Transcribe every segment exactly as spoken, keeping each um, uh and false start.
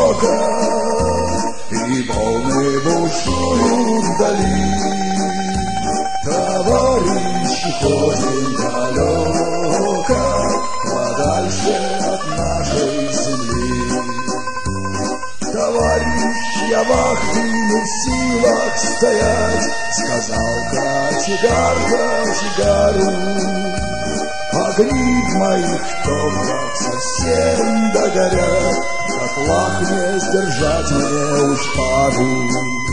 востока, и волны бушуют вдали. Товарищи, ходим далеко, подальше от нашей земли. Товарищ, я вахты не в силах стоять, сказал кочегар кочегару. Огни в моих топках совсем догорят, в котлах не сдержать мне уж пару.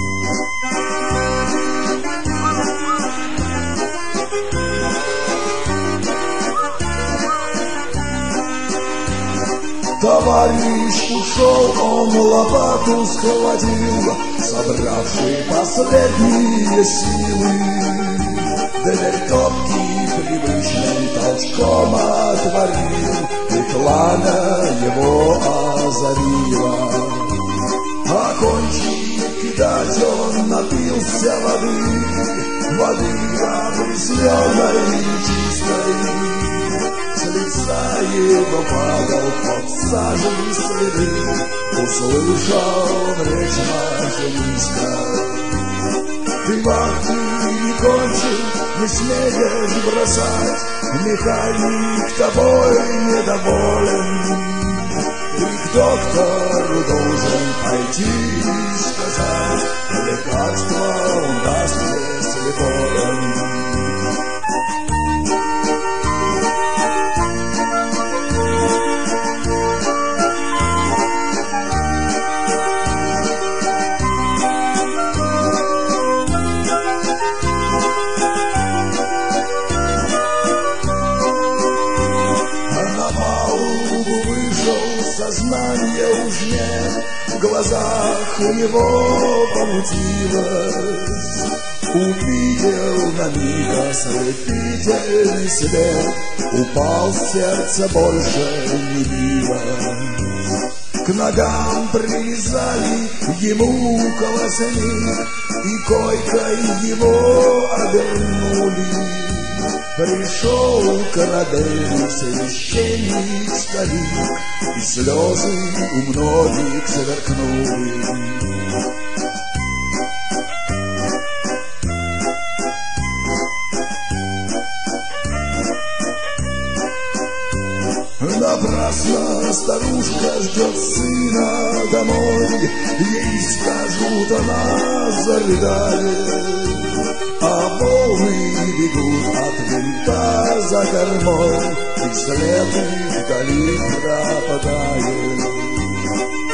Товарищ ушел, он лопату схватил, собравший последние силы. Дверь топки привычным толчком отворил, и пламя его озарило. Окончив кидать, он напился воды, воды опресненной и чистой. С лица его падал под сажей следы, услышал речь машиниста. Ты вахты не кончил, не смеешь бросать, механик тобой недоволен. Ты к доктору должен пойти и сказать, лекарство он даст, если болен. Сознание уж нет, в глазах у него помутилось. Увидел на миг ослепительный свет, упал в сердце, больше не билось. К ногам привязали ему колосник, и койкой его обернули. Пришел к корабелю священник старик, и слезы у многих сверкнули. Напрасно старушка ждет сына домой, ей скажут, она зарыдает. А волны бегут от винта за кормой, и след их вдали пропадает.